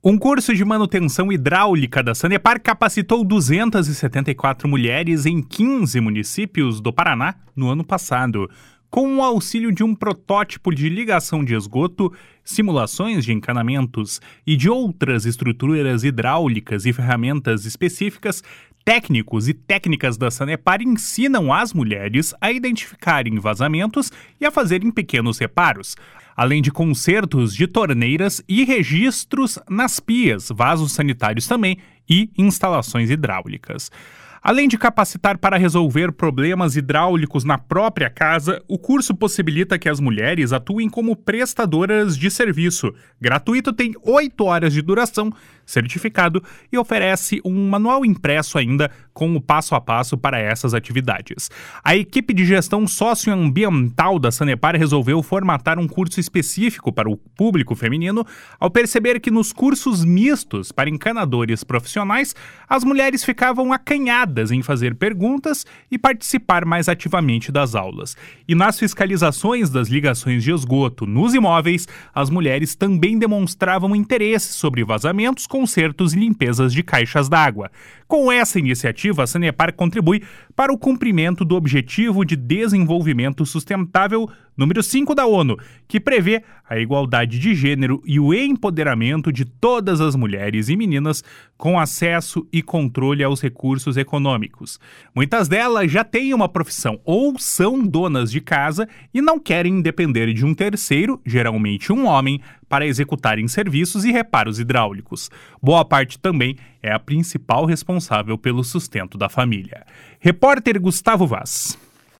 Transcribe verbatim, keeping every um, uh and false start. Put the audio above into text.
Um curso de manutenção hidráulica da Sanepar capacitou duzentas e setenta e quatro mulheres em quinze municípios do Paraná no ano passado. Com o auxílio de um protótipo de ligação de esgoto, simulações de encanamentos e de outras estruturas hidráulicas e ferramentas específicas, técnicos e técnicas da Sanepar ensinam as mulheres a identificarem vazamentos e a fazerem pequenos reparos, além de consertos de torneiras e registros nas pias, vasos sanitários também e instalações hidráulicas. Além de capacitar para resolver problemas hidráulicos na própria casa, o curso possibilita que as mulheres atuem como prestadoras de serviço. Gratuito, tem oito horas de duração, certificado e oferece um manual impresso ainda com o passo a passo para essas atividades. A equipe de gestão socioambiental da Sanepar resolveu formatar um curso específico para o público feminino ao perceber que nos cursos mistos para encanadores profissionais, as mulheres ficavam acanhadas em fazer perguntas e participar mais ativamente das aulas. E nas fiscalizações das ligações de esgoto nos imóveis, as mulheres também demonstravam interesse sobre vazamentos, consertos e limpezas de caixas d'água. Com essa iniciativa, a Sanepar contribui para o cumprimento do Objetivo de Desenvolvimento Sustentável número cinco da ONU, que prevê a igualdade de gênero e o empoderamento de todas as mulheres e meninas com acesso e controle aos recursos econômicos. Muitas delas já têm uma profissão ou são donas de casa e não querem depender de um terceiro, geralmente um homem, para executarem serviços e reparos hidráulicos. Boa parte também é a principal responsável pelo sustento da família. Repórter Gustavo Vaz.